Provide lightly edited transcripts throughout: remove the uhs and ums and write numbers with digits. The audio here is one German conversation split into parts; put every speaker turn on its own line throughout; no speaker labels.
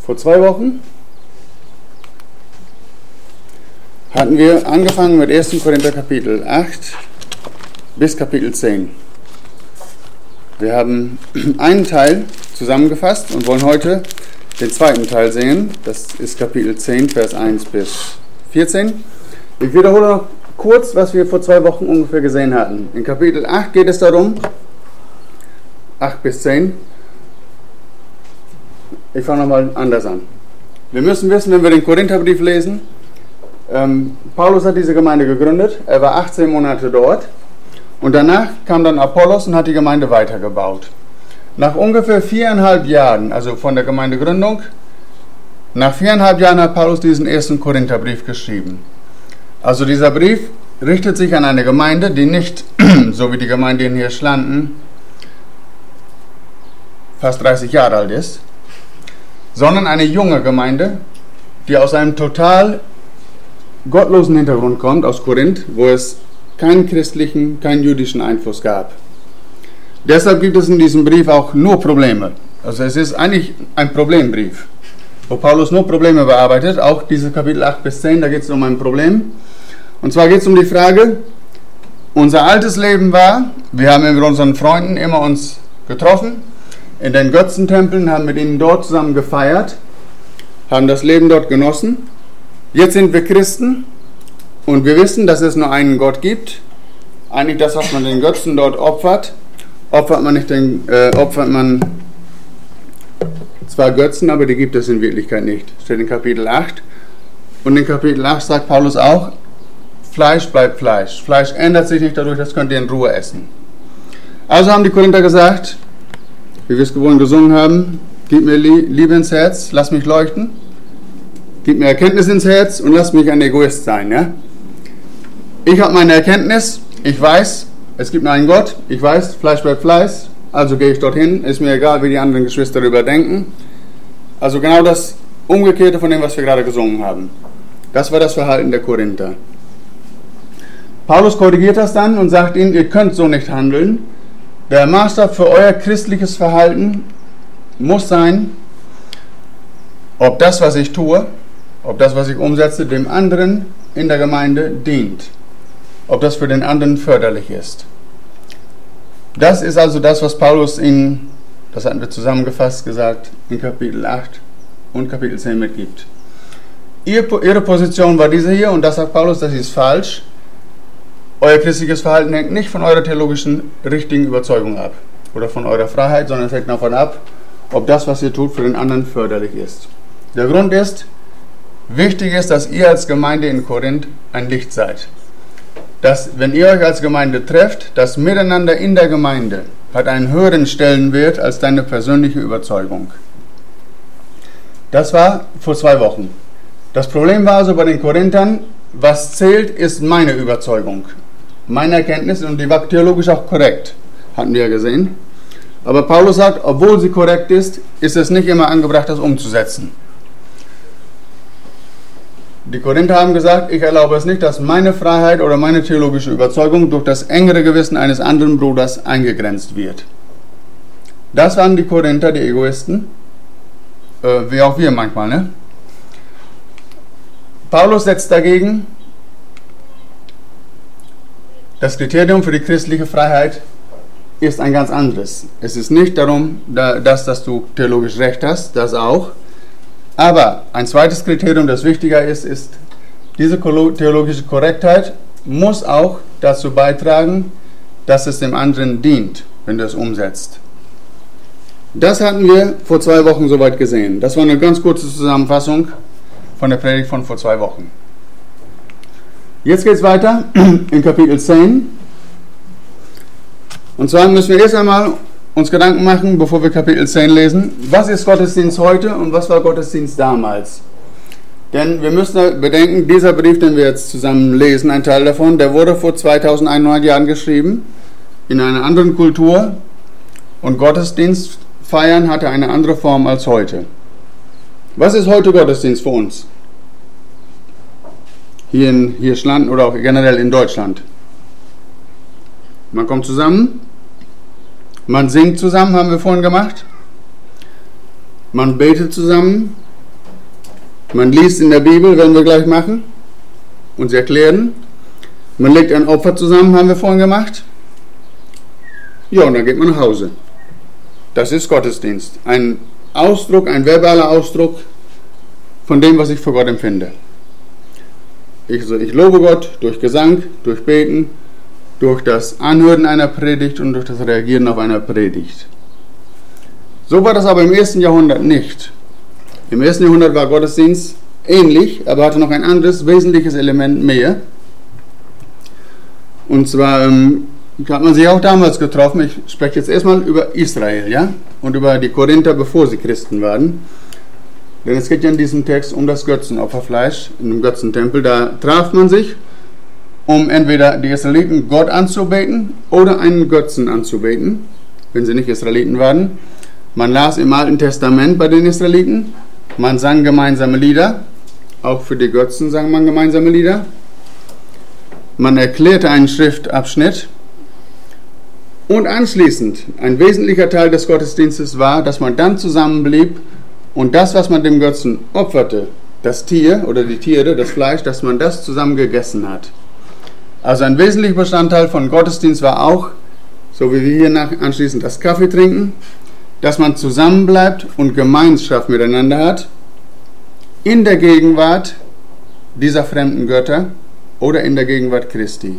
Vor 2 Wochen hatten wir angefangen mit 1. Korinther Kapitel 8 bis Kapitel 10. Wir haben einen Teil zusammengefasst und wollen heute den zweiten Teil sehen. Das ist Kapitel 10, Vers 1 bis 14. Ich wiederhole noch kurz, was wir vor 2 Wochen ungefähr gesehen hatten. In Kapitel 8 geht es darum, 8 bis 10. Ich fange nochmal anders an. Wir müssen wissen, wenn wir den Korintherbrief lesen, Paulus hat diese Gemeinde gegründet, er war 18 Monate dort und danach kam dann Apollos und hat die Gemeinde weitergebaut. Nach ungefähr 4,5 Jahren, also von der Gemeindegründung, nach 4,5 Jahren hat Paulus diesen 1. Korintherbrief geschrieben. Also dieser Brief richtet sich an eine Gemeinde, die nicht, so wie die Gemeinde in Hirschlanden, fast 30 Jahre alt ist, sondern eine junge Gemeinde, die aus einem total gottlosen Hintergrund kommt, aus Korinth, wo es keinen christlichen, keinen jüdischen Einfluss gab. Deshalb gibt es in diesem Brief auch nur Probleme. Also es ist eigentlich ein Problembrief, wo Paulus nur Probleme bearbeitet, auch diese Kapitel 8 bis 10, da geht es um ein Problem. Und zwar geht es um die Frage, unser altes Leben war, wir haben mit unseren Freunden immer uns getroffen, in den Götzentempeln, haben mit ihnen dort zusammen gefeiert, haben das Leben dort genossen. Jetzt sind wir Christen und wir wissen, dass es nur einen Gott gibt. Eigentlich das, was man den Götzen dort opfert, opfert man zwar Götzen, aber die gibt es in Wirklichkeit nicht. Steht in Kapitel 8. Und in Kapitel 8 sagt Paulus auch, Fleisch bleibt Fleisch. Fleisch ändert sich nicht dadurch, das könnt ihr in Ruhe essen. Also haben die Korinther gesagt, wie wir es gewohnt gesungen haben, gib mir Liebe ins Herz, lass mich leuchten. Gib mir Erkenntnis ins Herz und lass mich ein Egoist sein. Ja? Ich habe meine Erkenntnis, ich weiß, es gibt nur einen Gott, ich weiß, Fleisch bleibt Fleisch, also gehe ich dorthin, ist mir egal, wie die anderen Geschwister darüber denken. Also genau das Umgekehrte von dem, was wir gerade gesungen haben. Das war das Verhalten der Korinther. Paulus korrigiert das dann und sagt ihnen, ihr könnt so nicht handeln. Der Maßstab für euer christliches Verhalten muss sein, ob das, was ich tue, ob das, was ich umsetze, dem anderen in der Gemeinde dient. Ob das für den anderen förderlich ist. Das ist also das, was Paulus das hatten wir zusammengefasst gesagt, in Kapitel 8 und Kapitel 10 mitgibt. Ihre Position war diese hier und das sagt Paulus, das ist falsch. Euer christliches Verhalten hängt nicht von eurer theologischen richtigen Überzeugung ab oder von eurer Freiheit, sondern es hängt davon ab, ob das, was ihr tut, für den anderen förderlich ist. Der Grund ist, wichtig ist, dass ihr als Gemeinde in Korinth ein Licht seid. Dass, wenn ihr euch als Gemeinde trefft, das Miteinander in der Gemeinde hat einen höheren Stellenwert als deine persönliche Überzeugung. Das war vor 2 Wochen. Das Problem war also bei den Korinthern, was zählt, ist meine Überzeugung. Meine Erkenntnis, und die war theologisch auch korrekt, hatten wir ja gesehen. Aber Paulus sagt, obwohl sie korrekt ist, ist es nicht immer angebracht, das umzusetzen. Die Korinther haben gesagt, ich erlaube es nicht, dass meine Freiheit oder meine theologische Überzeugung durch das engere Gewissen eines anderen Bruders eingegrenzt wird. Das waren die Korinther, die Egoisten, wie auch wir manchmal, ne? Paulus setzt dagegen, das Kriterium für die christliche Freiheit ist ein ganz anderes. Es ist nicht darum, dass du theologisch recht hast, das auch. Aber ein zweites Kriterium, das wichtiger ist, diese theologische Korrektheit muss auch dazu beitragen, dass es dem anderen dient, wenn du es umsetzt. Das hatten wir vor 2 Wochen soweit gesehen. Das war eine ganz kurze Zusammenfassung von der Predigt von vor 2 Wochen. Jetzt geht es weiter in Kapitel 10. Und zwar müssen wir erst einmal uns Gedanken machen, bevor wir Kapitel 10 lesen, was ist Gottesdienst heute und was war Gottesdienst damals? Denn wir müssen bedenken, dieser Brief, den wir jetzt zusammen lesen, ein Teil davon, der wurde vor 2100 Jahren geschrieben, in einer anderen Kultur, und Gottesdienst feiern hatte eine andere Form als heute. Was ist heute Gottesdienst für uns? Hier in Hirschlanden oder auch generell in Deutschland. Man kommt zusammen, man singt zusammen, haben wir vorhin gemacht. Man betet zusammen, Man liest in der Bibel, werden wir gleich machen, und sie erklären. Man legt ein Opfer zusammen, haben wir vorhin gemacht. Ja, und dann geht man nach Hause. Das ist Gottesdienst. Ein Ausdruck, ein verbaler Ausdruck von dem, was ich für Gott empfinde. Ich lobe Gott durch Gesang, durch Beten, durch das Anhören einer Predigt und durch das Reagieren auf einer Predigt. So war das aber im 1. Jahrhundert nicht. Im 1. Jahrhundert war Gottesdienst ähnlich, aber hatte noch ein anderes, wesentliches Element mehr. Und zwar hat man sich auch damals getroffen. Ich spreche jetzt erstmal über Israel, ja, und über die Korinther, bevor sie Christen waren. Denn es geht ja in diesem Text um das Götzenopferfleisch in dem Götzentempel. Da traf man sich, um entweder die Israeliten Gott anzubeten oder einen Götzen anzubeten, wenn sie nicht Israeliten waren. Man las im Alten Testament bei den Israeliten, man sang gemeinsame Lieder, auch für die Götzen sang man gemeinsame Lieder. Man erklärte einen Schriftabschnitt und anschließend, ein wesentlicher Teil des Gottesdienstes war, dass man dann zusammenblieb und das, was man dem Götzen opferte, das Tier oder die Tiere, das Fleisch, dass man das zusammen gegessen hat. Also ein wesentlicher Bestandteil von Gottesdienst war auch, so wie wir hier anschließend das Kaffee trinken, dass man zusammenbleibt und Gemeinschaft miteinander hat, in der Gegenwart dieser fremden Götter oder in der Gegenwart Christi.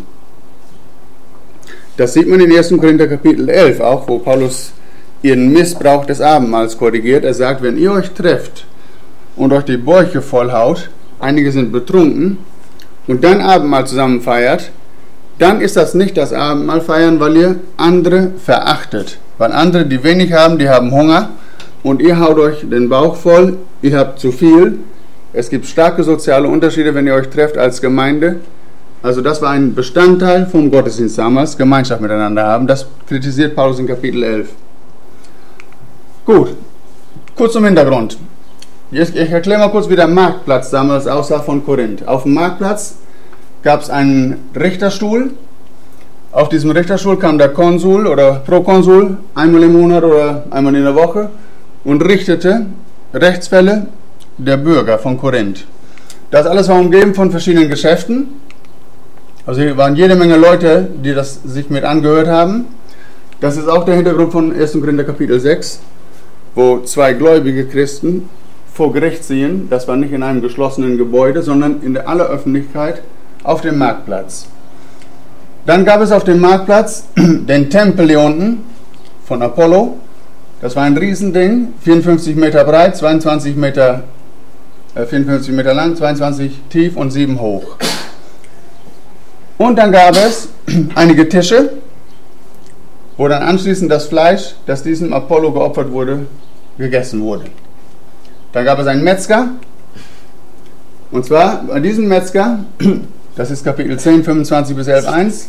Das sieht man in 1. Korinther Kapitel 11 auch, wo Paulus ihren Missbrauch des Abendmahls korrigiert. Er sagt, wenn ihr euch trefft und euch die Bäuche vollhaut, einige sind betrunken, und dann Abendmahl zusammen feiert, dann ist das nicht das Abendmahl feiern, weil ihr andere verachtet. Weil andere, die wenig haben, die haben Hunger und ihr haut euch den Bauch voll, ihr habt zu viel. Es gibt starke soziale Unterschiede, wenn ihr euch trefft als Gemeinde. Also das war ein Bestandteil vom Gottesdienst damals, Gemeinschaft miteinander haben. Das kritisiert Paulus in Kapitel 11. Gut, kurz zum Hintergrund. Ich erkläre mal kurz, wie der Marktplatz damals aussah von Korinth. Auf dem Marktplatz gab es einen Richterstuhl. Auf diesem Richterstuhl kam der Konsul oder Prokonsul einmal im Monat oder einmal in der Woche und richtete Rechtsfälle der Bürger von Korinth. Das alles war umgeben von verschiedenen Geschäften. Also hier waren jede Menge Leute, die das sich mit angehört haben. Das ist auch der Hintergrund von 1. Korinther Kapitel 6, wo zwei gläubige Christen vor Gericht ziehen. Das war nicht in einem geschlossenen Gebäude, sondern in der aller Öffentlichkeit auf dem Marktplatz. Dann gab es auf dem Marktplatz den Tempel hier unten von Apollo. Das war ein Riesending, 54 Meter breit, 54 Meter lang, 22 tief und 7 hoch. Und dann gab es einige Tische, wo dann anschließend das Fleisch, das diesem Apollo geopfert wurde, gegessen wurde. Dann gab es einen Metzger, und zwar bei diesem Metzger, das ist Kapitel 10, 25 bis 11, 1.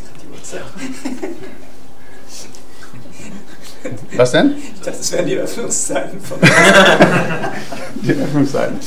Was denn?
Das wären die Öffnungszeiten von
die Öffnungszeiten.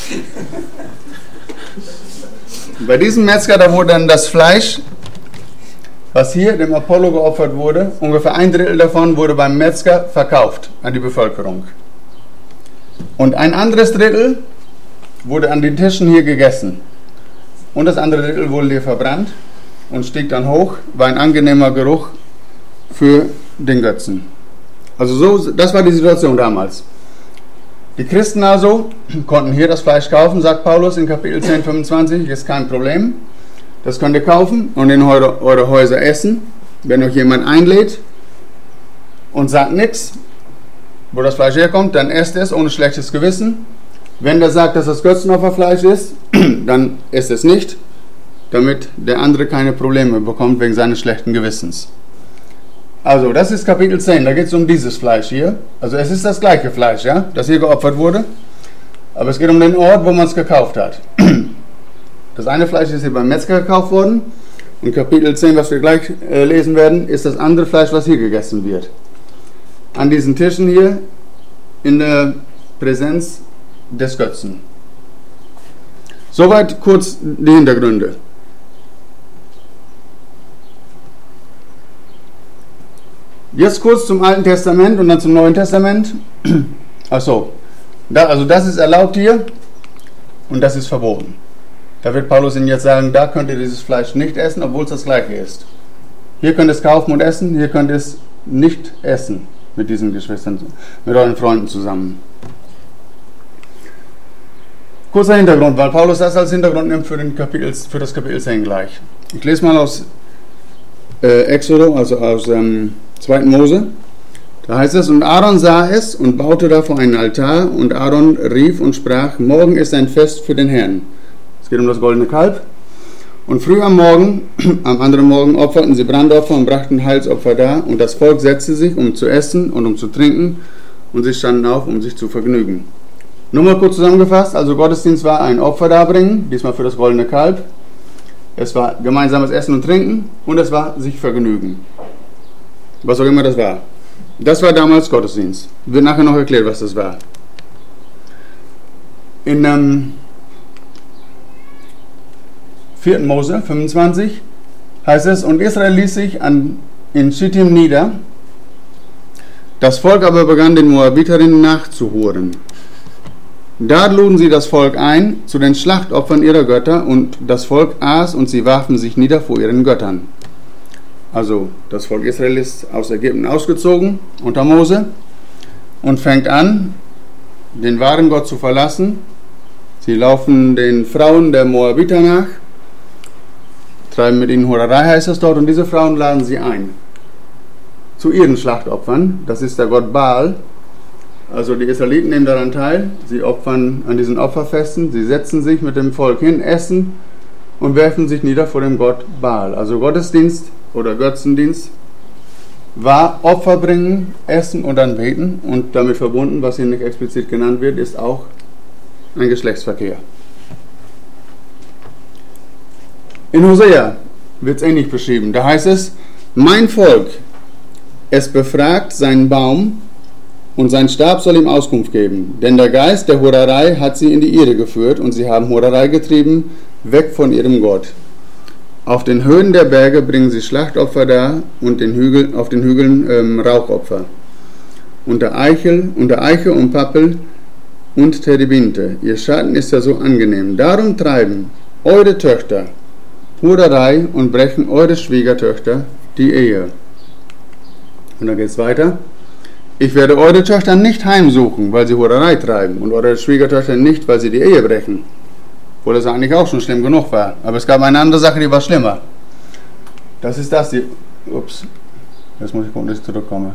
Bei diesem Metzger, da wurde dann das Fleisch, was hier dem Apollo geopfert wurde, ungefähr 1/3 davon wurde beim Metzger verkauft an die Bevölkerung. Und ein anderes Drittel wurde an den Tischen hier gegessen. Und das andere Drittel wurde hier verbrannt und stieg dann hoch, war ein angenehmer Geruch für den Götzen. Also das war die Situation damals. Die Christen also konnten hier das Fleisch kaufen, sagt Paulus in Kapitel 10, 25, ist kein Problem. Das könnt ihr kaufen und in eure Häuser essen, wenn euch jemand einlädt und sagt nichts, wo das Fleisch herkommt, dann esst es ohne schlechtes Gewissen. Wenn der sagt, dass das Götzenopferfleisch ist, dann esst es nicht, damit der andere keine Probleme bekommt wegen seines schlechten Gewissens. Also, das ist Kapitel 10, da geht es um dieses Fleisch hier. Also es ist das gleiche Fleisch, ja, das hier geopfert wurde, aber es geht um den Ort, wo man es gekauft hat. Das eine Fleisch ist hier beim Metzger gekauft worden und Kapitel 10, was wir gleich lesen werden, ist das andere Fleisch, was hier gegessen wird. An diesen Tischen hier in der Präsenz des Götzen. Soweit kurz die Hintergründe. Jetzt kurz zum Alten Testament und dann zum Neuen Testament. Achso, also das ist erlaubt hier. und das ist verboten. Da wird Paulus Ihnen jetzt sagen, da könnt ihr dieses Fleisch nicht essen, obwohl es das gleiche ist. Hier könnt ihr es kaufen und essen, hier könnt ihr es nicht essen mit diesen Geschwistern, mit euren Freunden zusammen. Kurzer Hintergrund, weil Paulus das als Hintergrund nimmt für das Kapitel 10 gleich. Ich lese mal aus Exodo, also aus 2. Mose. Da heißt es, und Aaron sah es und baute davor einen Altar, und Aaron rief und sprach, morgen ist ein Fest für den Herrn. Es geht um das goldene Kalb. Und früh am anderen Morgen opferten sie Brandopfer und brachten Heilsopfer dar, und das Volk setzte sich, um zu essen und um zu trinken, und sie standen auf, um sich zu vergnügen. Nur mal kurz zusammengefasst, also Gottesdienst war ein Opfer darbringen, diesmal für das goldene Kalb. Es war gemeinsames Essen und Trinken, und es war sich vergnügen. Was auch immer das war. Das war damals Gottesdienst. Wird nachher noch erklärt, was das war. In 4. Mose 25 heißt es, und Israel ließ sich in Schittim nieder. Das Volk aber begann den Moabiterinnen nachzuhuren. Da luden sie das Volk ein zu den Schlachtopfern ihrer Götter, und das Volk aß, und sie warfen sich nieder vor ihren Göttern. Also das Volk Israel ist aus Ägypten ausgezogen unter Mose und fängt an, den wahren Gott zu verlassen. Sie laufen den Frauen der Moabiter nach, treiben mit ihnen Hurerei, heißt es dort, und diese Frauen laden sie ein zu ihren Schlachtopfern. Das ist der Gott Baal. Also die Israeliten nehmen daran teil, sie opfern an diesen Opferfesten, sie setzen sich mit dem Volk hin, essen und werfen sich nieder vor dem Gott Baal. Also Gottesdienst oder Götzendienst war Opfer bringen, essen und dann beten, und damit verbunden, was hier nicht explizit genannt wird, ist auch ein Geschlechtsverkehr. In Hosea wird es ähnlich beschrieben. Da heißt es, mein Volk, es befragt seinen Baum, und sein Stab soll ihm Auskunft geben. Denn der Geist der Hurerei hat sie in die Irre geführt, und sie haben Hurerei getrieben, weg von ihrem Gott. Auf den Höhen der Berge bringen sie Schlachtopfer dar, und auf den Hügeln Rauchopfer. Unter Eiche und Pappel und Terebinte. Ihr Schatten ist ja so angenehm. Darum treiben eure Töchter Hurerei und brechen eure Schwiegertöchter die Ehe. Und dann geht es weiter. Ich werde eure Töchter nicht heimsuchen, weil sie Hurerei treiben, und eure Schwiegertöchter nicht, weil sie die Ehe brechen. Obwohl das eigentlich auch schon schlimm genug war. Aber es gab eine andere Sache, die war schlimmer. Das ist das, jetzt muss ich gucken, dass ich zurückkomme.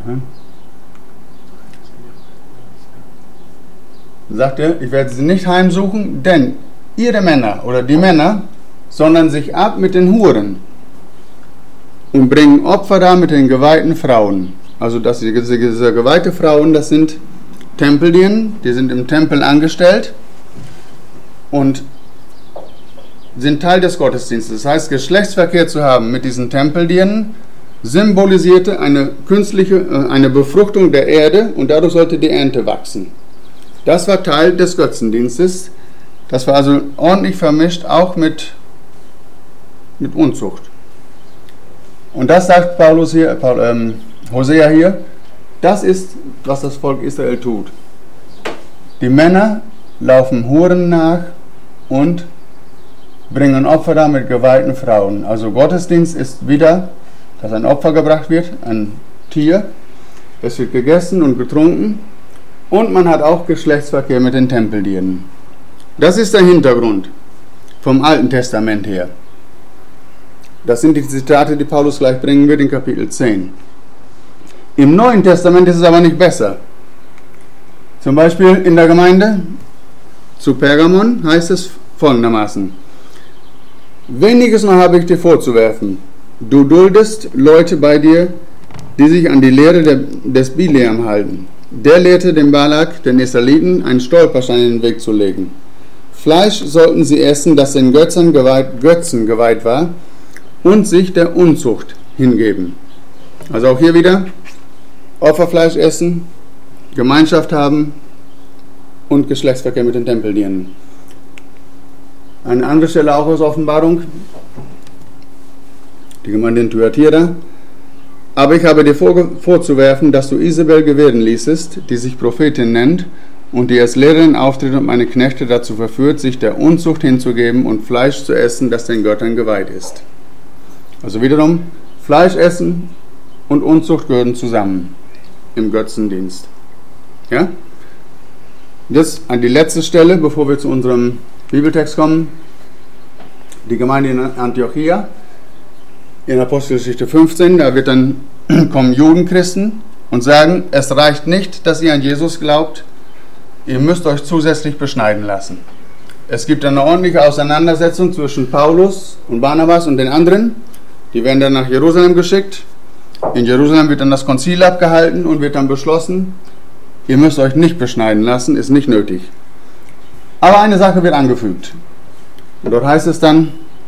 Sagt er, ich werde sie nicht heimsuchen, denn ihre Männer oder die Männer sondern sich ab mit den Huren und bringen Opfer dar mit den geweihten Frauen. Also diese geweihte Frauen, das sind Tempeldirnen, die sind im Tempel angestellt und sind Teil des Gottesdienstes. Das heißt, Geschlechtsverkehr zu haben mit diesen Tempeldirnen symbolisierte eine Befruchtung der Erde, und dadurch sollte die Ernte wachsen. Das war Teil des Götzendienstes. Das war also ordentlich vermischt, auch mit Unzucht. Und das sagt Hosea hier, das ist, was das Volk Israel tut. Die Männer laufen Huren nach und bringen Opfer dar mit geweihten Frauen. Also Gottesdienst ist wieder, dass ein Opfer gebracht wird, ein Tier. Es wird gegessen und getrunken, und man hat auch Geschlechtsverkehr mit den Tempeldirnen. Das ist der Hintergrund vom Alten Testament her. Das sind die Zitate, die Paulus gleich bringen wird in Kapitel 10. Im Neuen Testament ist es aber nicht besser. Zum Beispiel in der Gemeinde zu Pergamon heißt es folgendermaßen: Weniges noch habe ich dir vorzuwerfen. Du duldest Leute bei dir, die sich an die Lehre des Bileam halten. Der lehrte dem Balak, den Israeliten, einen Stolperstein in den Weg zu legen. Fleisch sollten sie essen, das den Götzen geweiht war, und sich der Unzucht hingeben. Also auch hier wieder Opferfleisch essen, Gemeinschaft haben und Geschlechtsverkehr mit den Tempeldirnen. Eine andere Stelle auch aus Offenbarung, die Gemeinde in Thyatira. Aber ich habe dir vorzuwerfen, dass du Isabel gewähren ließest, die sich Prophetin nennt und die als Lehrerin auftritt und meine Knechte dazu verführt, sich der Unzucht hinzugeben und Fleisch zu essen, das den Göttern geweiht ist. Also wiederum, Fleisch essen und Unzucht gehören zusammen im Götzendienst. Ja? Jetzt an die letzte Stelle, bevor wir zu unserem Bibeltext kommen. Die Gemeinde in Antiochia, in Apostelgeschichte 15, da kommen Judenchristen und sagen, es reicht nicht, dass ihr an Jesus glaubt, ihr müsst euch zusätzlich beschneiden lassen. Es gibt eine ordentliche Auseinandersetzung zwischen Paulus und Barnabas und den anderen. Die werden dann nach Jerusalem geschickt. In Jerusalem wird dann das Konzil abgehalten und wird dann beschlossen, ihr müsst euch nicht beschneiden lassen, ist nicht nötig. Aber eine Sache wird angefügt. Und dort heißt es dann,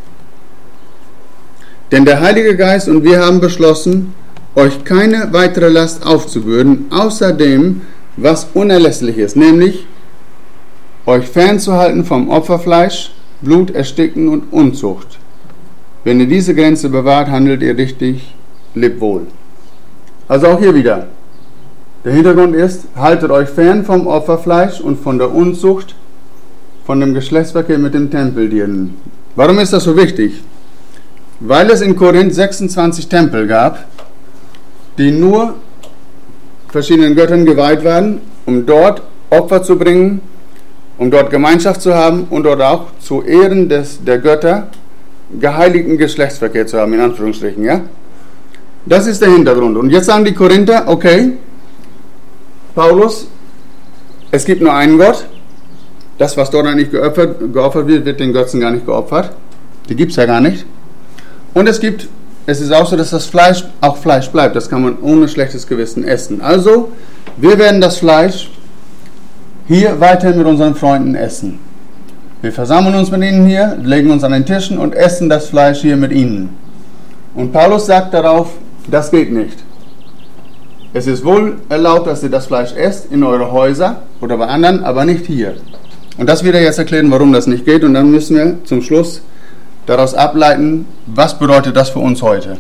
denn der Heilige Geist und wir haben beschlossen, euch keine weitere Last aufzubürden, außer dem, was unerlässlich ist, nämlich euch fernzuhalten vom Opferfleisch, Blut, Ersticken und Unzucht. Wenn ihr diese Grenze bewahrt, handelt ihr richtig, lebt wohl. Also auch hier wieder. Der Hintergrund ist, haltet euch fern vom Opferfleisch und von der Unzucht, von dem Geschlechtsverkehr mit den Tempeldienen. Warum ist das so wichtig? Weil es in Korinth 26 Tempel gab, die nur verschiedenen Göttern geweiht waren, um dort Opfer zu bringen, um dort Gemeinschaft zu haben und dort auch zu Ehren der Götter geheiligten Geschlechtsverkehr zu haben, in Anführungsstrichen. Ja? Das ist der Hintergrund. Und jetzt sagen die Korinther, okay, Paulus, es gibt nur einen Gott, das, was dort nicht geopfert wird, wird den Götzen gar nicht geopfert. Die gibt es ja gar nicht. Und es ist auch so, dass das Fleisch auch Fleisch bleibt. Das kann man ohne schlechtes Gewissen essen. Also, wir werden das Fleisch hier weiterhin mit unseren Freunden essen. Wir versammeln uns mit ihnen hier, legen uns an den Tischen und essen das Fleisch hier mit ihnen. Und Paulus sagt darauf, das geht nicht. Es ist wohl erlaubt, dass ihr das Fleisch esst in eure Häuser oder bei anderen, aber nicht hier. Und das wird er jetzt erklären, warum das nicht geht. Und dann müssen wir zum Schluss daraus ableiten, was bedeutet das für uns heute.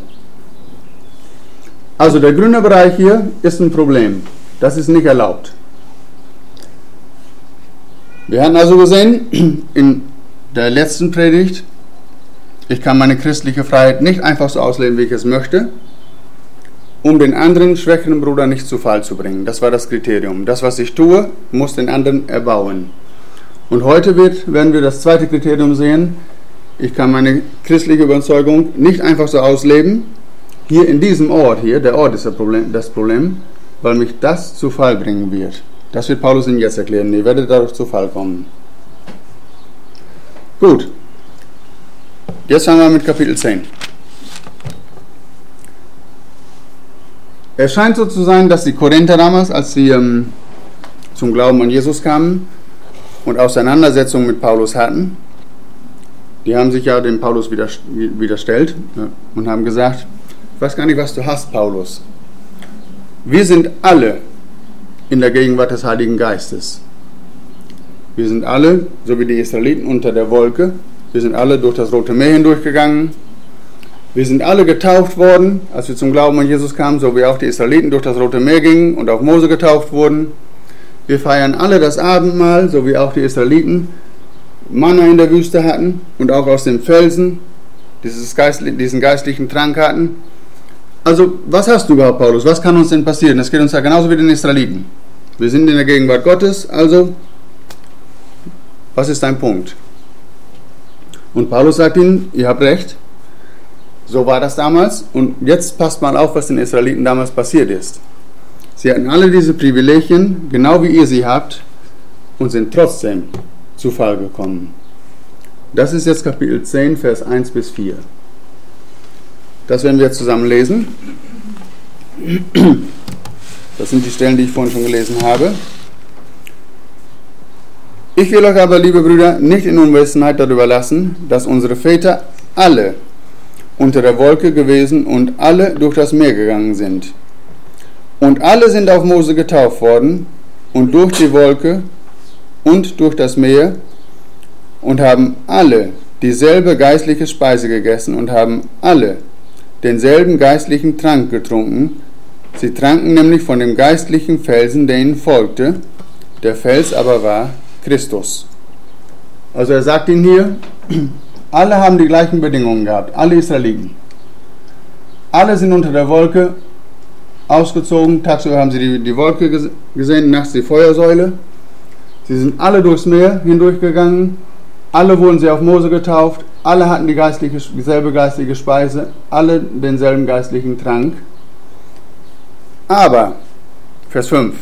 Also der grüne Bereich hier ist ein Problem. Das ist nicht erlaubt. Wir hatten also gesehen in der letzten Predigt, ich kann meine christliche Freiheit nicht einfach so ausleben, wie ich es möchte, um den anderen schwächeren Bruder nicht zu Fall zu bringen. Das war das Kriterium. Das, was ich tue, muss den anderen erbauen. Und heute werden wir das zweite Kriterium sehen. Ich kann meine christliche Überzeugung nicht einfach so ausleben. Hier in diesem Ort hier, der Ort ist das Problem, weil mich das zu Fall bringen wird. Das wird Paulus Ihnen jetzt erklären. Ihr werdet dadurch zu Fall kommen. Gut. Jetzt fangen wir mit Kapitel 10. Es scheint so zu sein, dass die Korinther damals, als sie zum Glauben an Jesus kamen und Auseinandersetzungen mit Paulus hatten, die haben sich ja dem Paulus widerstellt und haben gesagt, ich weiß gar nicht, was du hast, Paulus. Wir sind alle in der Gegenwart des Heiligen Geistes. Wir sind alle, so wie die Israeliten unter der Wolke, wir sind alle durch das Rote Meer hindurchgegangen. Wir sind alle getauft worden, als wir zum Glauben an Jesus kamen, so wie auch die Israeliten durch das Rote Meer gingen und auf Mose getauft wurden. Wir feiern alle das Abendmahl, so wie auch die Israeliten Manna in der Wüste hatten und auch aus dem Felsen diesen geistlichen Trank hatten. Also, was hast du überhaupt, Paulus? Was kann uns denn passieren? Das geht uns ja genauso wie den Israeliten. Wir sind in der Gegenwart Gottes, also, was ist dein Punkt? Und Paulus sagt ihnen, ihr habt recht, so war das damals und jetzt passt mal auf, was den Israeliten damals passiert ist. Sie hatten alle diese Privilegien, genau wie ihr sie habt, und sind trotzdem zu Fall gekommen. Das ist jetzt Kapitel 10, Vers 1 bis 4. Das werden wir jetzt zusammen lesen. Das sind die Stellen, die ich vorhin schon gelesen habe. Ich will euch aber, liebe Brüder, nicht in Unwissenheit darüber lassen, dass unsere Väter alle unter der Wolke gewesen und alle durch das Meer gegangen sind. Und alle sind auf Mose getauft worden und durch die Wolke und durch das Meer und haben alle dieselbe geistliche Speise gegessen und haben alle denselben geistlichen Trank getrunken. Sie tranken nämlich von dem geistlichen Felsen, der ihnen folgte, der Fels aber war Christus. Also er sagt ihnen hier, alle haben die gleichen Bedingungen gehabt, alle Israeliten. Alle sind unter der Wolke ausgezogen, tagsüber haben sie die Wolke gesehen, nachts die Feuersäule. Sie sind alle durchs Meer hindurchgegangen, alle wurden sie auf Mose getauft, alle hatten dieselbe geistliche Speise, alle denselben geistlichen Trank. Aber, Vers 5,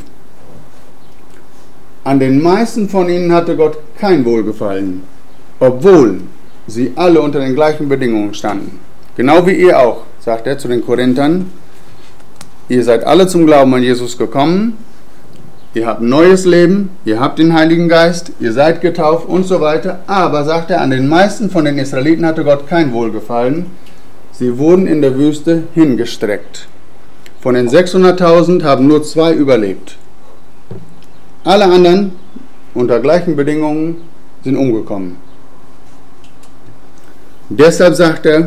an den meisten von ihnen hatte Gott kein Wohlgefallen, obwohl sie alle unter den gleichen Bedingungen standen. Genau wie ihr auch, sagt er zu den Korinthern, ihr seid alle zum Glauben an Jesus gekommen, ihr habt ein neues Leben, ihr habt den Heiligen Geist, ihr seid getauft und so weiter. Aber, sagt er, an den meisten von den Israeliten hatte Gott kein Wohlgefallen. Sie wurden in der Wüste hingestreckt. Von den 600.000 haben nur 2 überlebt. Alle anderen, unter gleichen Bedingungen, sind umgekommen. Deshalb sagt er,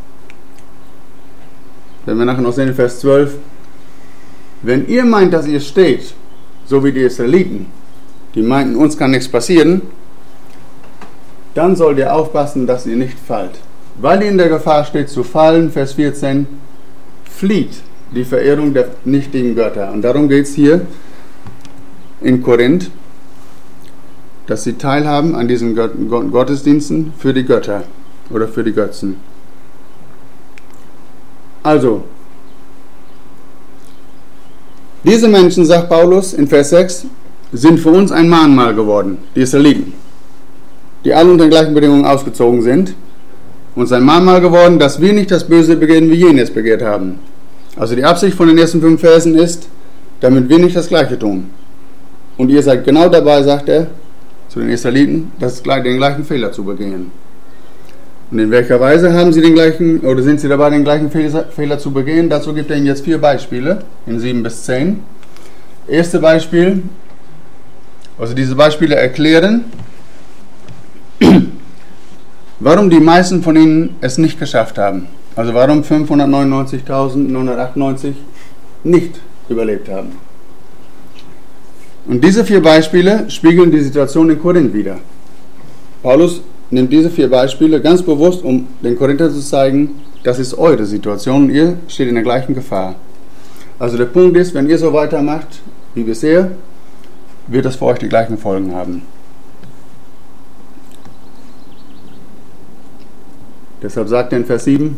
wenn wir nachher noch sehen in Vers 12, wenn ihr meint, dass ihr steht, so wie die Israeliten, die meinten, uns kann nichts passieren, dann sollt ihr aufpassen, dass ihr nicht fallt. Weil ihr in der Gefahr steht zu fallen, Vers 14, flieht die Verehrung der nichtigen Götter. Und darum geht es hier in Korinth, dass sie teilhaben an diesen Gottesdiensten für die Götter oder für die Götzen. Also, diese Menschen, sagt Paulus in Vers 6, sind für uns ein Mahnmal geworden, die Israeliten, die alle unter den gleichen Bedingungen ausgezogen sind, uns ein Mahnmal geworden, dass wir nicht das Böse begehen, wie jene es begehrt haben. Also die Absicht von den ersten 5 Versen ist, damit wir nicht das Gleiche tun. Und ihr seid genau dabei, sagt er zu den Israeliten, den gleichen Fehler zu begehen. Und in welcher Weise haben sie den gleichen, oder sind sie dabei, den gleichen Fehler zu begehen? Dazu gibt er ihnen jetzt 4 Beispiele, in 7 bis 10. Erste Beispiel, also diese Beispiele erklären, warum die meisten von ihnen es nicht geschafft haben. Also warum 599.998 nicht überlebt haben. Und diese 4 Beispiele spiegeln die Situation in Korinth wider. Paulus nimmt diese 4 Beispiele ganz bewusst, um den Korinthern zu zeigen, das ist eure Situation und ihr steht in der gleichen Gefahr. Also der Punkt ist, wenn ihr so weitermacht wie bisher, wird das für euch die gleichen Folgen haben. Deshalb sagt er in Vers 7,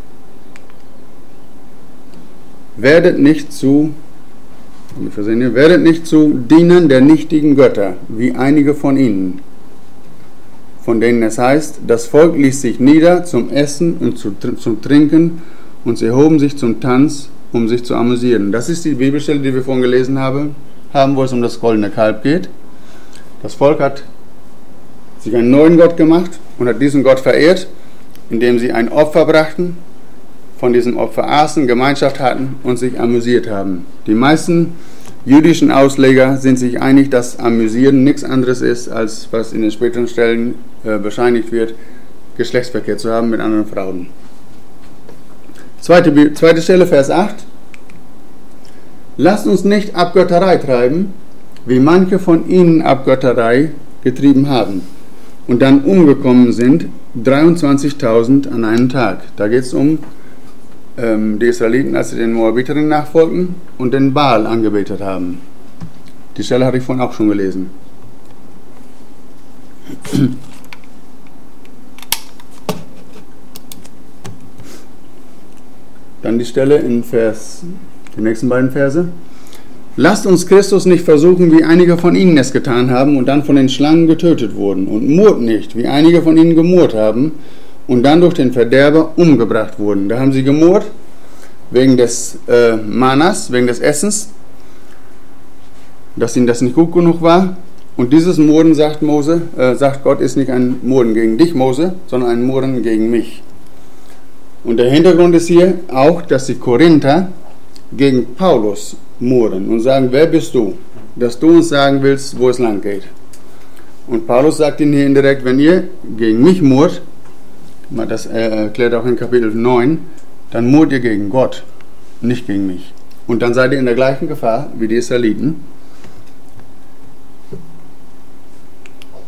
werdet nicht zu Dienern der nichtigen Götter, wie einige von ihnen, von denen es heißt, das Volk ließ sich nieder zum Essen und zum Trinken und sie erhoben sich zum Tanz, um sich zu amüsieren. Das ist die Bibelstelle, die wir vorhin gelesen haben, wo es um das goldene Kalb geht. Das Volk hat sich einen neuen Gott gemacht und hat diesen Gott verehrt, indem sie ein Opfer brachten, von diesem Opfer aßen, Gemeinschaft hatten und sich amüsiert haben. Die meisten jüdischen Ausleger sind sich einig, dass Amüsieren nichts anderes ist, als was in den späteren Stellen bescheinigt wird, Geschlechtsverkehr zu haben mit anderen Frauen. Zweite Stelle, Vers 8. Lasst uns nicht Abgötterei treiben, wie manche von ihnen Abgötterei getrieben haben und dann umgekommen sind, 23.000 an einem Tag. Da geht es um die Israeliten, als sie den Moabiterinnen nachfolgten und den Baal angebetet haben. Die Stelle hatte ich vorhin auch schon gelesen. Dann die Stelle in die nächsten beiden Verse. Lasst uns Christus nicht versuchen, wie einige von ihnen es getan haben und dann von den Schlangen getötet wurden, und murrt nicht, wie einige von ihnen gemurrt haben und dann durch den Verderber umgebracht wurden. Da haben sie gemurrt wegen des Manas, wegen des Essens, dass ihnen das nicht gut genug war. Und dieses Murren, sagt Gott, ist nicht ein Murren gegen dich, Mose, sondern ein Murren gegen mich. Und der Hintergrund ist hier auch, dass die Korinther gegen Paulus murren und sagen, wer bist du, dass du uns sagen willst, wo es lang geht. Und Paulus sagt ihnen hier indirekt, wenn ihr gegen mich murrt, das erklärt auch in Kapitel 9, dann murrt ihr gegen Gott, nicht gegen mich. Und dann seid ihr in der gleichen Gefahr wie die Israeliten.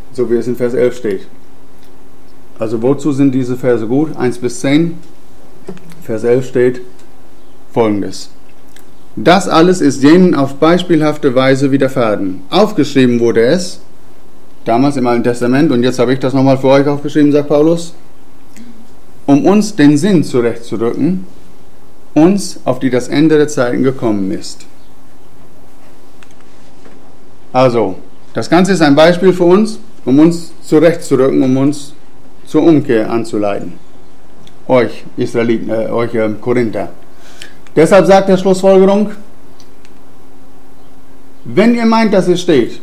so wie es in Vers 11 steht. Also wozu sind diese Verse gut? 1 bis 10. Vers 11 steht Folgendes. Das alles ist jenen auf beispielhafte Weise widerfahren. Aufgeschrieben wurde es, damals im Alten Testament, und jetzt habe ich das nochmal für euch aufgeschrieben, sagt Paulus, um uns den Sinn zurechtzurücken, uns, auf die das Ende der Zeiten gekommen ist. Also, das Ganze ist ein Beispiel für uns, um uns zurechtzurücken, um uns zur Umkehr anzuleiten. Euch Israeliten, euch Korinther. Deshalb sagt der Schlussfolgerung, wenn ihr meint, dass es steht,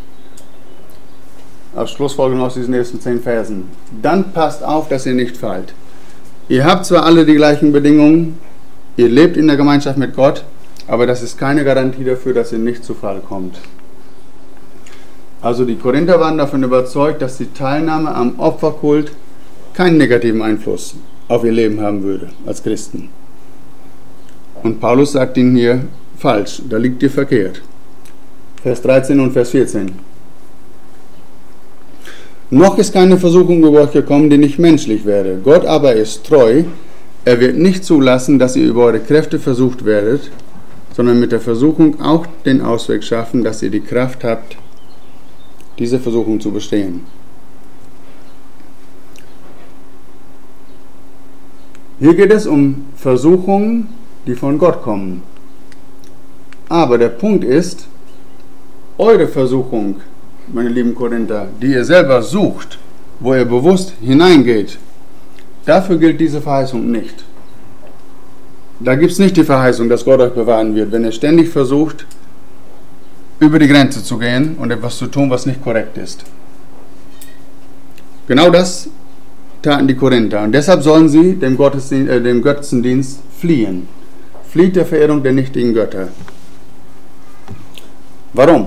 als Schlussfolgerung aus diesen ersten 10 Versen, dann passt auf, dass ihr nicht fallt. Ihr habt zwar alle die gleichen Bedingungen, ihr lebt in der Gemeinschaft mit Gott, aber das ist keine Garantie dafür, dass ihr nicht zu Fall kommt. Also die Korinther waren davon überzeugt, dass die Teilnahme am Opferkult keinen negativen Einfluss auf ihr Leben haben würde als Christen. Und Paulus sagt ihnen hier falsch, da liegt ihr verkehrt. Vers 13 und Vers 14. Noch ist keine Versuchung über euch gekommen, die nicht menschlich wäre. Gott aber ist treu, er wird nicht zulassen, dass ihr über eure Kräfte versucht werdet, sondern mit der Versuchung auch den Ausweg schaffen, dass ihr die Kraft habt, diese Versuchung zu bestehen. Hier geht es um Versuchungen, die von Gott kommen. Aber der Punkt ist, eure Versuchung, meine lieben Korinther, die ihr selber sucht, wo ihr bewusst hineingeht, dafür gilt diese Verheißung nicht. Da gibt es nicht die Verheißung, dass Gott euch bewahren wird, wenn ihr ständig versucht, über die Grenze zu gehen und etwas zu tun, was nicht korrekt ist. Genau das taten die Korinther. Und deshalb sollen sie dem Götzendienst fliehen. Flieht der Verehrung der nichtigen Götter. Warum?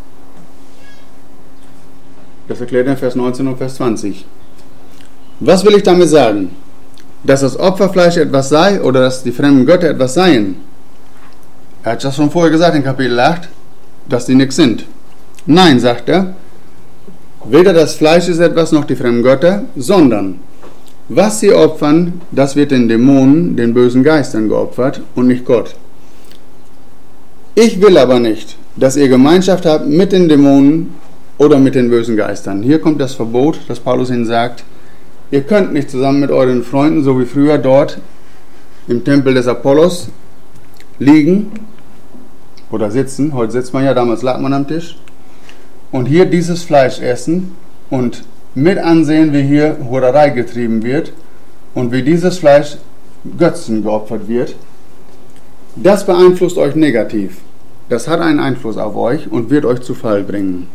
Das erklärt er in Vers 19 und Vers 20. Was will ich damit sagen? Dass das Opferfleisch etwas sei oder dass die fremden Götter etwas seien? Er hat das schon vorher gesagt in Kapitel 8, dass die nichts sind. Nein, sagt er, weder das Fleisch ist etwas noch die fremden Götter, sondern was sie opfern, das wird den Dämonen, den bösen Geistern geopfert und nicht Gott. Ich will aber nicht, dass ihr Gemeinschaft habt mit den Dämonen oder mit den bösen Geistern. Hier kommt das Verbot, das Paulus ihnen sagt, ihr könnt nicht zusammen mit euren Freunden, so wie früher dort im Tempel des Apollos, liegen oder sitzen. Heute sitzt man ja, damals lag man am Tisch. Und hier dieses Fleisch essen und mit ansehen, wie hier Hurerei getrieben wird und wie dieses Fleisch Götzen geopfert wird. Das beeinflusst euch negativ. Das hat einen Einfluss auf euch und wird euch zu Fall bringen.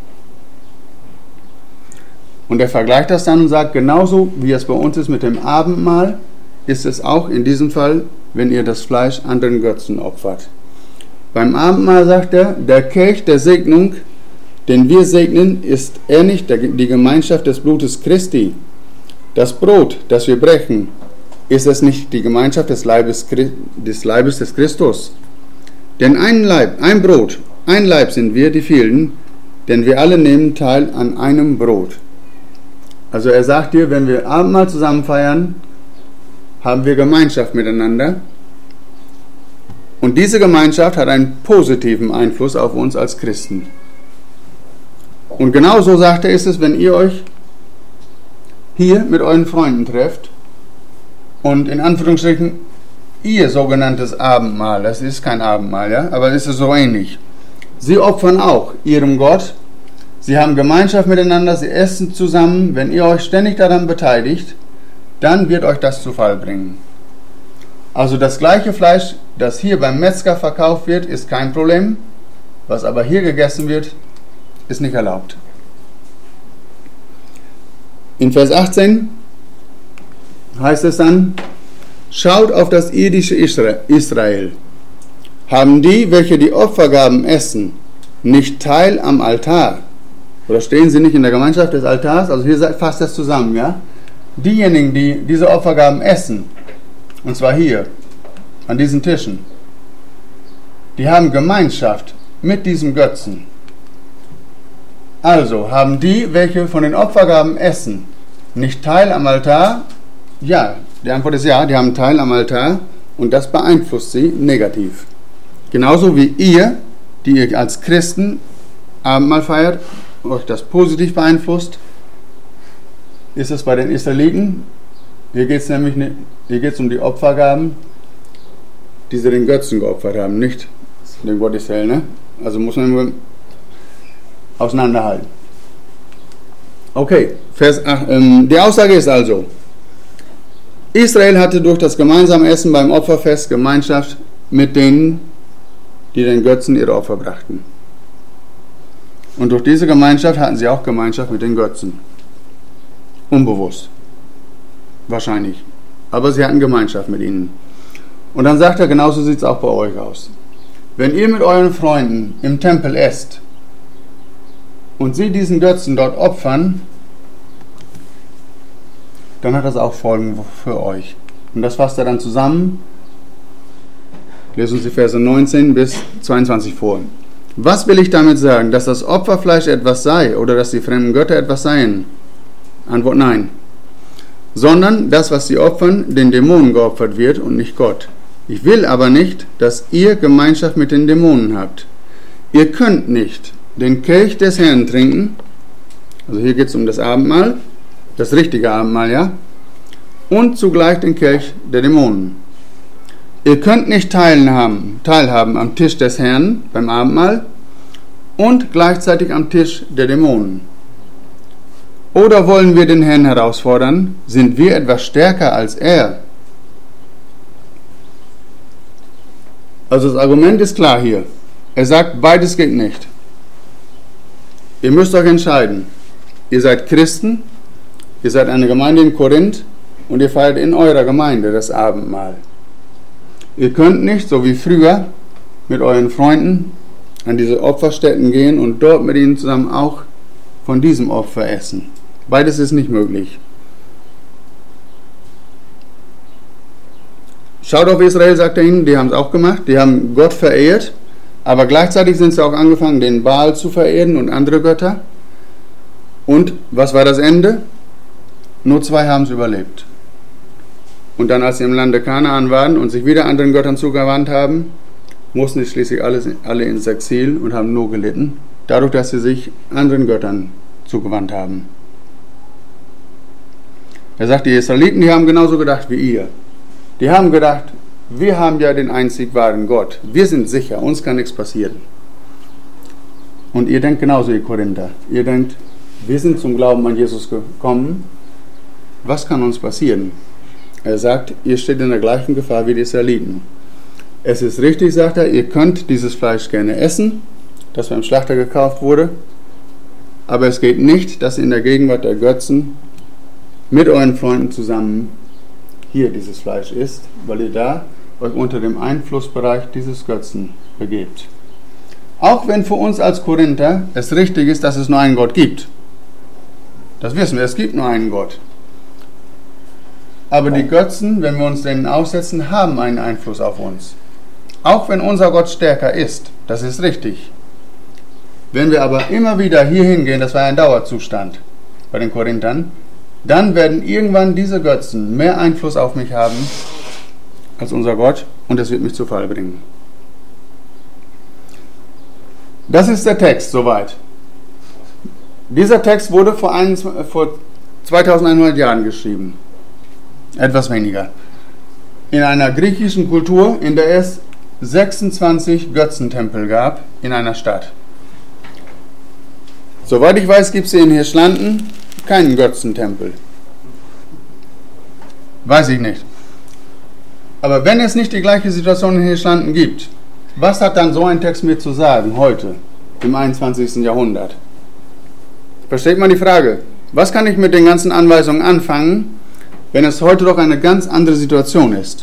Und er vergleicht das dann und sagt, genauso wie es bei uns ist mit dem Abendmahl, ist es auch in diesem Fall, wenn ihr das Fleisch anderen Götzen opfert. Beim Abendmahl sagt er, der Kelch der Segnung, den wir segnen, ist er nicht die Gemeinschaft des Blutes Christi. Das Brot, das wir brechen, ist es nicht die Gemeinschaft des Leibes des Christus. Denn ein Leib, ein Brot, ein Leib sind wir, die vielen, denn wir alle nehmen teil an einem Brot. Also er sagt dir, wenn wir Abendmahl zusammen feiern, haben wir Gemeinschaft miteinander. Und diese Gemeinschaft hat einen positiven Einfluss auf uns als Christen. Und genauso sagt er, ist es, wenn ihr euch hier mit euren Freunden trefft und in Anführungsstrichen ihr sogenanntes Abendmahl, das ist kein Abendmahl, ja, aber es ist so ähnlich. Sie opfern auch ihrem Gott, sie haben Gemeinschaft miteinander, sie essen zusammen. Wenn ihr euch ständig daran beteiligt, dann wird euch das zu Fall bringen. Also das gleiche Fleisch, das hier beim Metzger verkauft wird, ist kein Problem. Was aber hier gegessen wird, ist nicht erlaubt. In Vers 18 heißt es dann, schaut auf das irdische Israel. Haben die, welche die Opfergaben essen, nicht Teil am Altar? Oder stehen sie nicht in der Gemeinschaft des Altars? Also hier fasst das zusammen, ja? Diejenigen, die diese Opfergaben essen, und zwar hier, an diesen Tischen, die haben Gemeinschaft mit diesem Götzen. Also, haben die, welche von den Opfergaben essen, nicht Teil am Altar? Ja, die Antwort ist ja, die haben Teil am Altar und das beeinflusst sie negativ. Genauso wie ihr, die ihr als Christen Abendmahl feiert, euch das positiv beeinflusst, ist es bei den Israeliten. Hier geht es nämlich um die Opfergaben, die sie den Götzen geopfert haben, nicht den Gott Israel. Ne? Also muss man immer auseinanderhalten. Okay, Vers 8, die Aussage ist also, Israel hatte durch das gemeinsame Essen beim Opferfest Gemeinschaft mit denen, die den Götzen ihre Opfer brachten. Und durch diese Gemeinschaft hatten sie auch Gemeinschaft mit den Götzen. Unbewusst. Wahrscheinlich. Aber sie hatten Gemeinschaft mit ihnen. Und dann sagt er, genauso sieht es auch bei euch aus. Wenn ihr mit euren Freunden im Tempel esst und sie diesen Götzen dort opfern, dann hat das auch Folgen für euch. Und das fasst er dann zusammen. Lesen uns die Verse 19 bis 22 vor. Was will ich damit sagen? Dass das Opferfleisch etwas sei oder dass die fremden Götter etwas seien? Antwort nein. Sondern das, was sie opfern, den Dämonen geopfert wird und nicht Gott. Ich will aber nicht, dass ihr Gemeinschaft mit den Dämonen habt. Ihr könnt nicht den Kelch des Herrn trinken, also hier geht es um das Abendmahl, das richtige Abendmahl, ja, und zugleich den Kelch der Dämonen. Ihr könnt nicht teilhaben am Tisch des Herrn beim Abendmahl und gleichzeitig am Tisch der Dämonen. Oder wollen wir den Herrn herausfordern? Sind wir etwas stärker als er? Also das Argument ist klar hier. Er sagt, beides geht nicht. Ihr müsst euch entscheiden. Ihr seid Christen, ihr seid eine Gemeinde in Korinth und ihr feiert in eurer Gemeinde das Abendmahl. Ihr könnt nicht, so wie früher, mit euren Freunden an diese Opferstätten gehen und dort mit ihnen zusammen auch von diesem Opfer essen. Beides ist nicht möglich. Schaut auf Israel, sagt er ihnen, die haben es auch gemacht, die haben Gott verehrt, aber gleichzeitig sind sie auch angefangen, den Baal zu verehren und andere Götter. Und was war das Ende? Nur 2 haben es überlebt. Und dann, als sie im Lande Kanaan waren und sich wieder anderen Göttern zugewandt haben, mussten sie schließlich alle ins Exil und haben nur gelitten, dadurch, dass sie sich anderen Göttern zugewandt haben. Er sagt, die Israeliten, die haben genauso gedacht wie ihr. Die haben gedacht, wir haben ja den einzig wahren Gott. Wir sind sicher, uns kann nichts passieren. Und ihr denkt genauso, ihr Korinther. Ihr denkt, wir sind zum Glauben an Jesus gekommen. Was kann uns passieren? Er sagt, ihr steht in der gleichen Gefahr wie die Israeliten. Es ist richtig, sagt er, ihr könnt dieses Fleisch gerne essen, das beim Schlachter gekauft wurde. Aber es geht nicht, dass ihr in der Gegenwart der Götzen mit euren Freunden zusammen hier dieses Fleisch isst, weil ihr da euch unter dem Einflussbereich dieses Götzen begebt. Auch wenn für uns als Korinther es richtig ist, dass es nur einen Gott gibt. Das wissen wir, es gibt nur einen Gott. Aber die Götzen, wenn wir uns denen aussetzen, haben einen Einfluss auf uns. Auch wenn unser Gott stärker ist, das ist richtig. Wenn wir aber immer wieder hier hingehen, das war ein Dauerzustand bei den Korinthern, dann werden irgendwann diese Götzen mehr Einfluss auf mich haben als unser Gott und es wird mich zu Fall bringen. Das ist der Text soweit. Dieser Text wurde vor 2100 Jahren geschrieben. Etwas weniger. In einer griechischen Kultur, in der es 26 Götzentempel gab in einer Stadt. Soweit ich weiß, gibt es hier in Hirschlanden keinen Götzentempel. Weiß ich nicht. Aber wenn es nicht die gleiche Situation in Hirschlanden gibt, was hat dann so ein Text mir zu sagen heute, im 21. Jahrhundert? Versteht man die Frage? Was kann ich mit den ganzen Anweisungen anfangen, wenn es heute doch eine ganz andere Situation ist?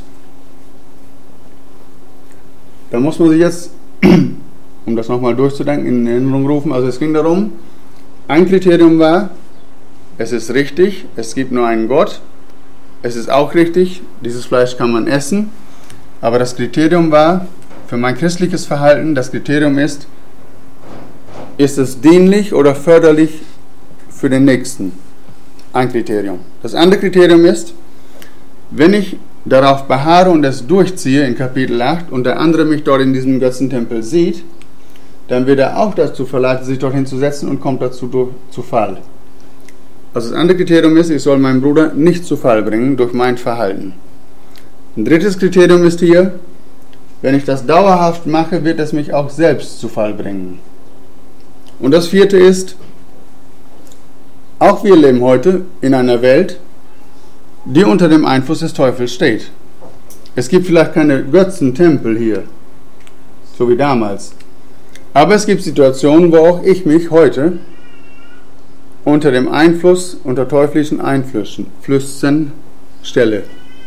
Da muss man sich jetzt, um das nochmal durchzudenken, in Erinnerung rufen. Also es ging darum, ein Kriterium war, es ist richtig, es gibt nur einen Gott. Es ist auch richtig, dieses Fleisch kann man essen. Aber das Kriterium war, für mein christliches Verhalten, das Kriterium ist, ist es dienlich oder förderlich für den Nächsten? Ein Kriterium. Das andere Kriterium ist, wenn ich darauf beharre und es durchziehe in Kapitel 8 und der andere mich dort in diesem Götzentempel sieht, dann wird er auch dazu verleitet, sich dorthin zu setzen und kommt dazu zu Fall. Also das andere Kriterium ist, ich soll meinen Bruder nicht zu Fall bringen durch mein Verhalten. Ein drittes Kriterium ist hier, wenn ich das dauerhaft mache, wird es mich auch selbst zu Fall bringen. Und das vierte ist, auch wir leben heute in einer Welt, die unter dem Einfluss des Teufels steht. Es gibt vielleicht keine Götzentempel hier, so wie damals. Aber es gibt Situationen, wo auch ich mich heute unter dem Einfluss, unter teuflischen Einflüssen stelle.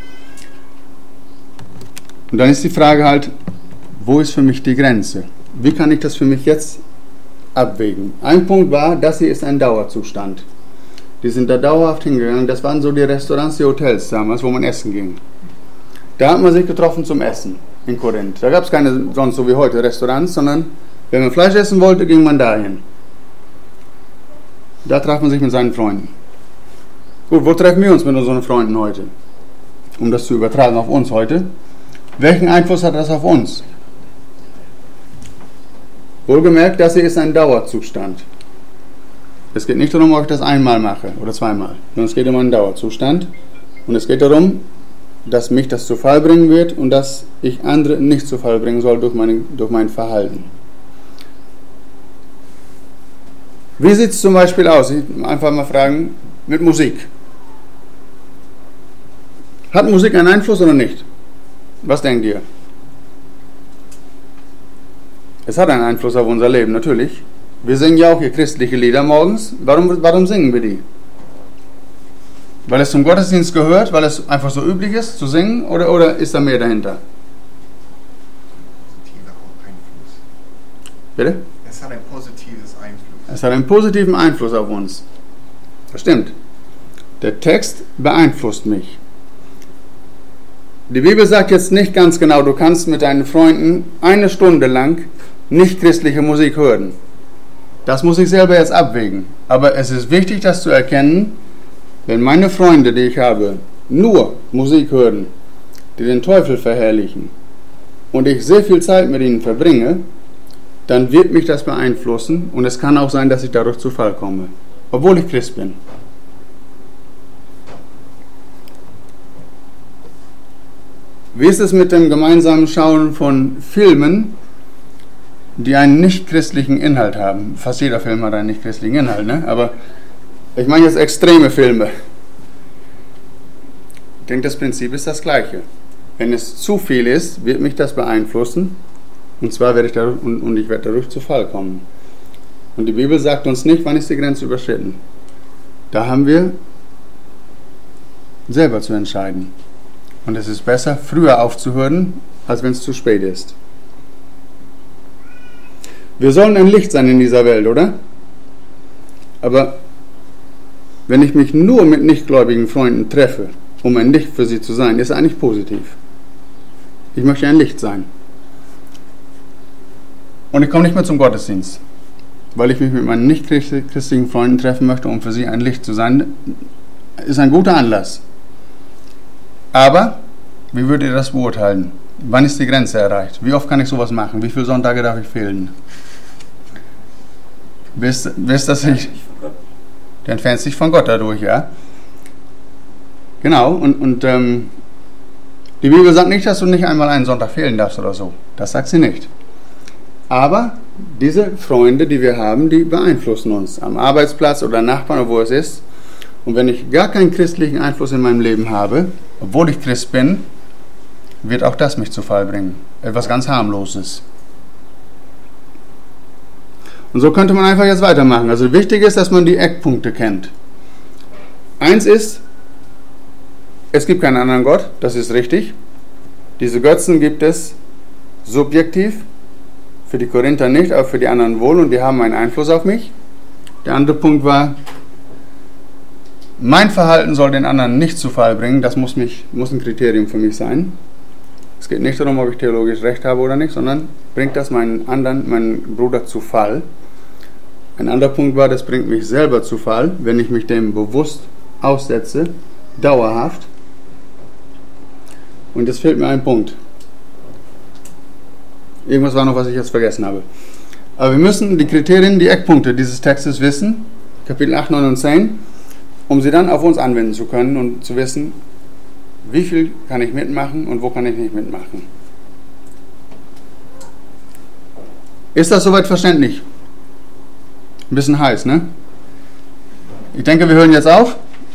Und dann ist die Frage halt, wo ist für mich die Grenze? Wie kann ich das für mich jetzt abwägen? Ein Punkt war, das hier ist ein Dauerzustand. Die sind da dauerhaft hingegangen. Das waren so die Restaurants, die Hotels damals, wo man essen ging. Da hat man sich getroffen zum Essen in Korinth. Da gab es keine sonst so wie heute Restaurants, sondern wenn man Fleisch essen wollte, ging man dahin. Da traf man sich mit seinen Freunden. Gut, wo treffen wir uns mit unseren Freunden heute? Um das zu übertragen auf uns heute. Welchen Einfluss hat das auf uns? Wohlgemerkt, das hier ist ein Dauerzustand. Es geht nicht darum, ob ich das einmal mache oder zweimal, sondern es geht um einen Dauerzustand. Und es geht darum, dass mich das zu Fall bringen wird und dass ich andere nicht zu Fall bringen soll durch mein Verhalten. Wie sieht es zum Beispiel aus? Ich einfach mal fragen, mit Musik. Hat Musik einen Einfluss oder nicht? Was denkt ihr? Es hat einen Einfluss auf unser Leben, natürlich. Wir singen ja auch hier christliche Lieder morgens. Warum singen wir die? Weil es zum Gottesdienst gehört, weil es einfach so üblich ist zu singen, oder ist da mehr dahinter?
Positiver Einfluss.
Bitte?
Es hat ein positives Einfluss.
Es hat einen positiven Einfluss auf uns. Das stimmt. Der Text beeinflusst mich. Die Bibel sagt jetzt nicht ganz genau, du kannst mit deinen Freunden 1 Stunde lang nicht christliche Musik hören. Das muss ich selber jetzt abwägen. Aber es ist wichtig, das zu erkennen, wenn meine Freunde, die ich habe, nur Musik hören, die den Teufel verherrlichen, und ich sehr viel Zeit mit ihnen verbringe, dann wird mich das beeinflussen und es kann auch sein, dass ich dadurch zu Fall komme, obwohl ich Christ bin. Wie ist es mit dem gemeinsamen Schauen von Filmen, die einen nicht-christlichen Inhalt haben? Fast jeder Film hat einen nicht-christlichen Inhalt, ne? Aber ich meine jetzt extreme Filme. Ich denke, das Prinzip ist das gleiche. Wenn es zu viel ist, wird mich das beeinflussen. Und zwar werde ich dadurch zu Fall kommen. Und die Bibel sagt uns nicht, wann ist die Grenze überschritten. Da haben wir selber zu entscheiden. Und es ist besser, früher aufzuhören, als wenn es zu spät ist. Wir sollen ein Licht sein in dieser Welt, oder? Aber wenn ich mich nur mit nichtgläubigen Freunden treffe, um ein Licht für sie zu sein, ist eigentlich positiv. Ich möchte ein Licht sein. Und ich komme nicht mehr zum Gottesdienst, weil ich mich mit meinen nicht-christlichen Freunden treffen möchte, um für sie ein Licht zu sein. Ist ein guter Anlass. Aber, wie würdet ihr das beurteilen? Wann ist die Grenze erreicht? Wie oft kann ich sowas machen? Wie viele Sonntage darf ich fehlen? Wisst das nicht? Du entfernst dich von Gott dadurch, ja? Genau, und die Bibel sagt nicht, dass du nicht einmal einen Sonntag fehlen darfst oder so. Das sagt sie nicht. Aber diese Freunde, die wir haben, die beeinflussen uns am Arbeitsplatz oder Nachbarn, wo es ist. Und wenn ich gar keinen christlichen Einfluss in meinem Leben habe, obwohl ich Christ bin, wird auch das mich zu Fall bringen. Etwas ganz Harmloses. Und so könnte man einfach jetzt weitermachen. Also wichtig ist, dass man die Eckpunkte kennt. Eins ist, es gibt keinen anderen Gott, das ist richtig. Diese Götzen gibt es subjektiv, für die Korinther nicht, aber für die anderen wohl, und die haben einen Einfluss auf mich. Der andere Punkt war, mein Verhalten soll den anderen nicht zu Fall bringen, das muss ein Kriterium für mich sein. Es geht nicht darum, ob ich theologisch recht habe oder nicht, sondern bringt das meinen Bruder zu Fall. Ein anderer Punkt war, das bringt mich selber zu Fall, wenn ich mich dem bewusst aussetze, dauerhaft. Und jetzt fehlt mir ein Punkt. Irgendwas war noch, was ich jetzt vergessen habe. Aber wir müssen die Kriterien, die Eckpunkte dieses Textes wissen, Kapitel 8, 9 und 10, um sie dann auf uns anwenden zu können und zu wissen, wie viel kann ich mitmachen und wo kann ich nicht mitmachen. Ist das soweit verständlich? Ein bisschen heiß, ne? Ich denke, wir hören jetzt auf.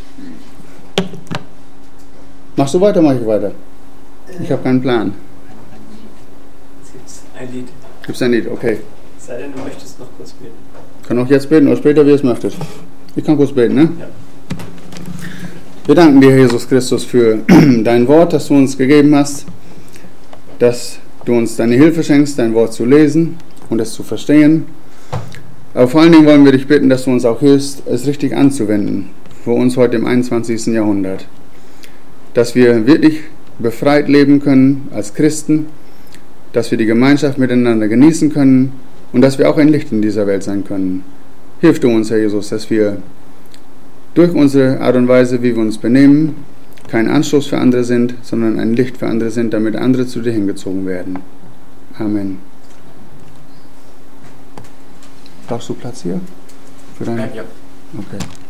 Machst du weiter, mach ich weiter. Ich habe keinen Plan.
Es gibt ein Lied.
Gibt es ein Lied? Okay.
Sei denn, du möchtest noch kurz beten.
Kann auch jetzt beten oder später, wie ihr es möchtet. Ich kann kurz beten, ne?
Ja.
Wir danken dir, Jesus Christus, für dein Wort, das du uns gegeben hast, dass du uns deine Hilfe schenkst, dein Wort zu lesen und es zu verstehen. Aber vor allen Dingen wollen wir dich bitten, dass du uns auch hilfst, es richtig anzuwenden, für uns heute im 21. Jahrhundert. Dass wir wirklich befreit leben können als Christen, dass wir die Gemeinschaft miteinander genießen können und dass wir auch ein Licht in dieser Welt sein können. Hilf du uns, Herr Jesus, dass wir durch unsere Art und Weise, wie wir uns benehmen, kein Anstoß für andere sind, sondern ein Licht für andere sind, damit andere zu dir hingezogen werden. Amen. Brauchst du Platz hier? Für dein...
Ja.
Okay.